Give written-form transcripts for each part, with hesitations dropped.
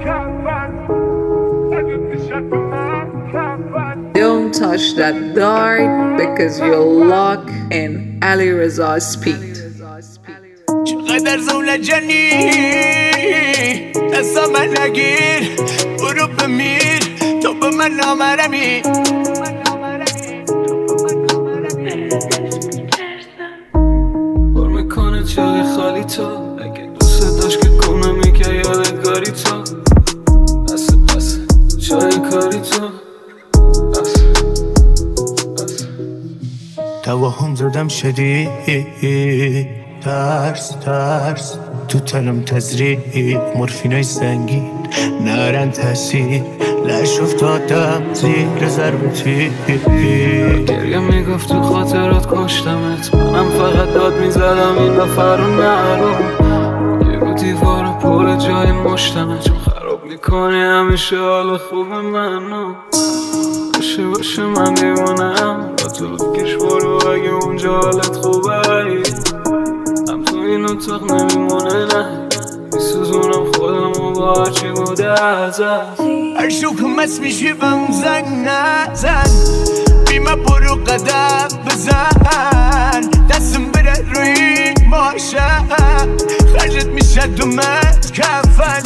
Don't touch that dart because you'll lock in Ali Reza speed. چقدر زولجنی دستا من نگیر برو بمیر تو به من نامرمی پر میکنه جای خالی تو اگه دوست داشت که کنمی که یادگاری تو بسه جای کاری تو توهم زدم شدید ترس تو تنم تزریق مورفینای سنگین نرن تاثیر لش افتادم زیر ضرب تیر گریه میگفت تو خاطرات کشتمت منم فقط داد میزدم این دفعه رو نرو یه رو دیوار پر جای مشتمه چون خراب میکنی همیشه حال خوب منو باشه من دیوانم با تو بکش برو اگه اونجا حالت خوبه هم تو این اتاق نمیمونه نه میسوزونم خودم و با هرچی بوده ازت هر شو که مست میشی بهم زنگ نزن بیمه برو قدم بزن دستم بره روی باشه خرجت میشه دومت کفن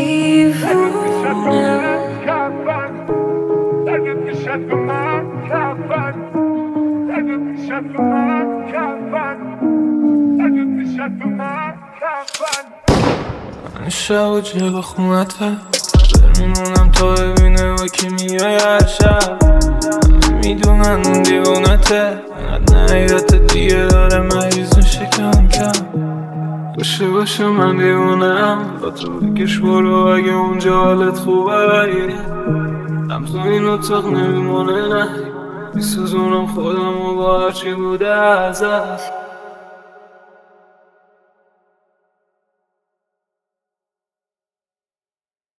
من شب و جلو خونت میمونم تا ببینه با کی میای هر شب میدونن اون دیوونته انقدر نهیدت دیگه داره مریض میشه کم باشه من دیوونم با تو بکش برو اگه اونجا حالت خوبه هم تو این اتاق نمیمونه نه میسوزونم خودم و با هرچی بوده ازت